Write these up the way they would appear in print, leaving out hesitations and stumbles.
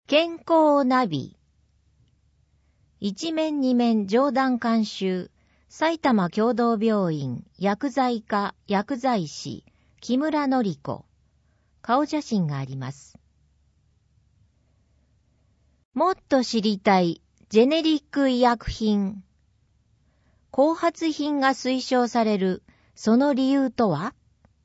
健康ナビ。一面二面上段監修、埼玉協同病院薬剤科薬剤師木村典子。顔写真があります。もっと知りたいジェネリック医薬品。後発品が推奨されるその理由とは？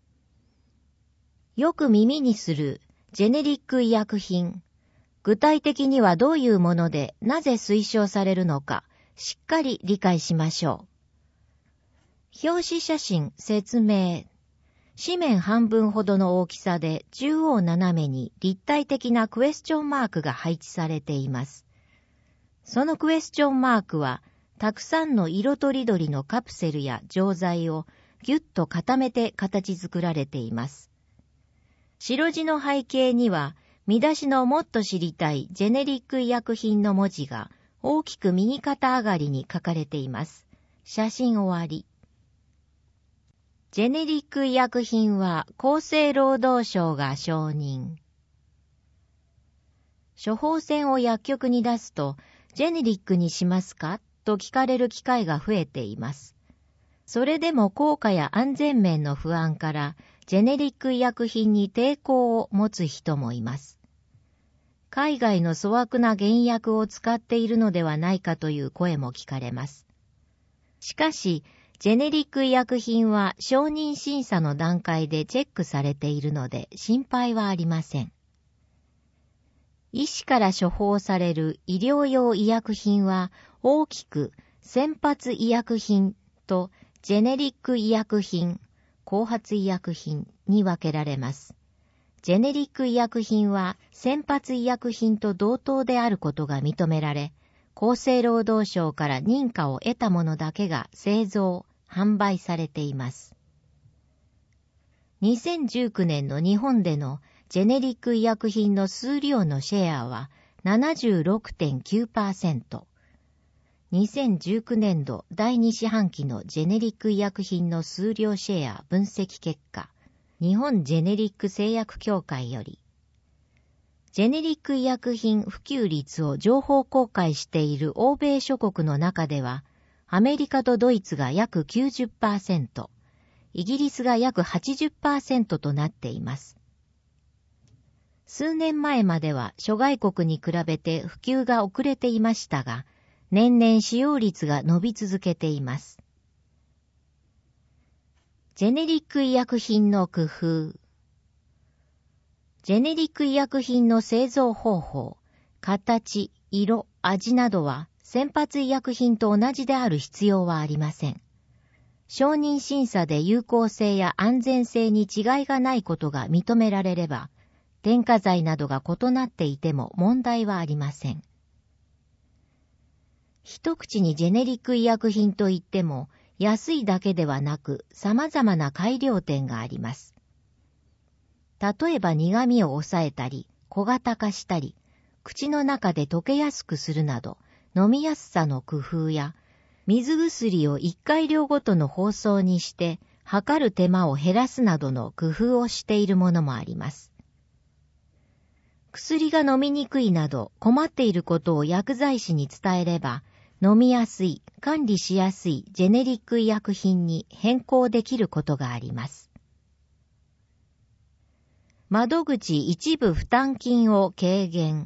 よく耳にするジェネリック医薬品。具体的にはどういうものでなぜ推奨されるのか、しっかり理解しましょう。表紙写真説明。紙面半分ほどの大きさで中央斜めに立体的なクエスチョンマークが配置されています。そのクエスチョンマークは、たくさんの色とりどりのカプセルや錠剤をぎゅっと固めて形作られています。白地の背景には、見出しのもっと知りたいジェネリック医薬品の文字が大きく右肩上がりに書かれています。写真終わり。ジェネリック医薬品は厚生労働省が承認。処方箋を薬局に出すと、ジェネリックにしますかと聞かれる機会が増えています。それでも効果や安全面の不安から、ジェネリック医薬品に抵抗を持つ人もいます。海外の粗悪な原薬を使っているのではないかという声も聞かれます。しかし、ジェネリック医薬品は承認審査の段階でチェックされているので心配はありません。医師から処方される医療用医薬品は大きく先発医薬品とジェネリック医薬品、後発医薬品に分けられます。ジェネリック医薬品は先発医薬品と同等であることが認められ、厚生労働省から認可を得たものだけが製造、販売されています。2019年の日本でのジェネリック医薬品の数量のシェアは 76.9%。2019年度第2四半期のジェネリック医薬品の数量シェア分析結果、日本ジェネリック製薬協会より、ジェネリック医薬品普及率を情報公開している欧米諸国の中では、アメリカとドイツが約 90%、イギリスが約 80% となっています。数年前までは諸外国に比べて普及が遅れていましたが、年々使用率が伸び続けています。ジェネリック医薬品の工夫。ジェネリック医薬品の製造方法、形、色、味などは先発医薬品と同じである必要はありません。承認審査で有効性や安全性に違いがないことが認められれば、添加剤などが異なっていても問題はありません。一口にジェネリック医薬品といっても、安いだけではなく様々な改良点があります。例えば苦味を抑えたり、小型化したり、口の中で溶けやすくするなど、飲みやすさの工夫や、水薬を1回量ごとの包装にして、測る手間を減らすなどの工夫をしているものもあります。薬が飲みにくいなど困っていることを薬剤師に伝えれば、飲みやすい、管理しやすいジェネリック医薬品に変更できることがあります。窓口一部負担金を軽減。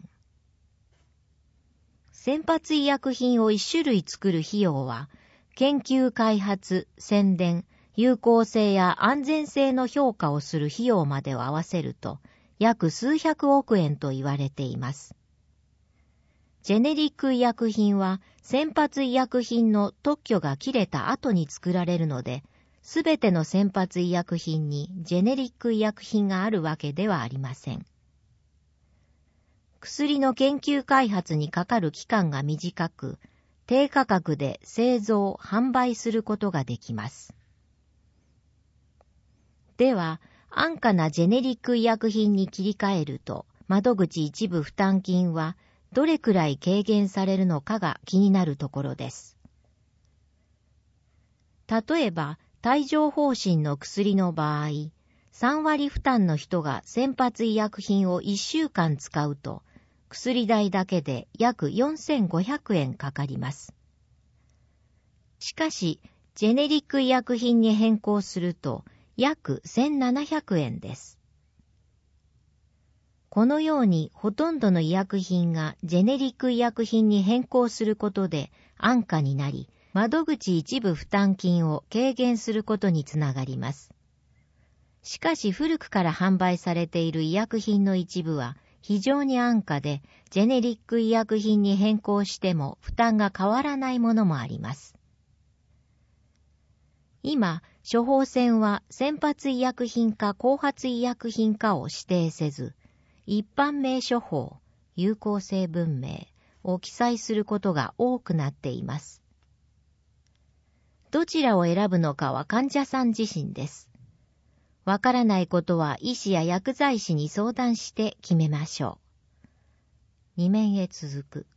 先発医薬品を1種類作る費用は、研究開発、宣伝、有効性や安全性の評価をする費用までを合わせると、約数百億円と言われています。ジェネリック医薬品は先発医薬品の特許が切れた後に作られるので、すべての先発医薬品にジェネリック医薬品があるわけではありません。薬の研究開発にかかる期間が短く、低価格で製造・販売することができます。では、安価なジェネリック医薬品に切り替えると、窓口一部負担金はどれくらい軽減されるのかが気になるところです。例えば、帯状疱疹の薬の場合、3割負担の人が先発医薬品を1週間使うと、 薬代だけで約4500円かかります。しかし、ジェネリック医薬品に変更すると約1700円です。このようにほとんどの医薬品がジェネリック医薬品に変更することで安価になり、窓口一部負担金を軽減することにつながります。しかし古くから販売されている医薬品の一部は非常に安価で、ジェネリック医薬品に変更しても負担が変わらないものもあります。今、処方箋は先発医薬品か後発医薬品かを指定せず、一般名処方、有効成分名を記載することが多くなっています。どちらを選ぶのかは患者さん自身です。わからないことは医師や薬剤師に相談して決めましょう。2面へ続く。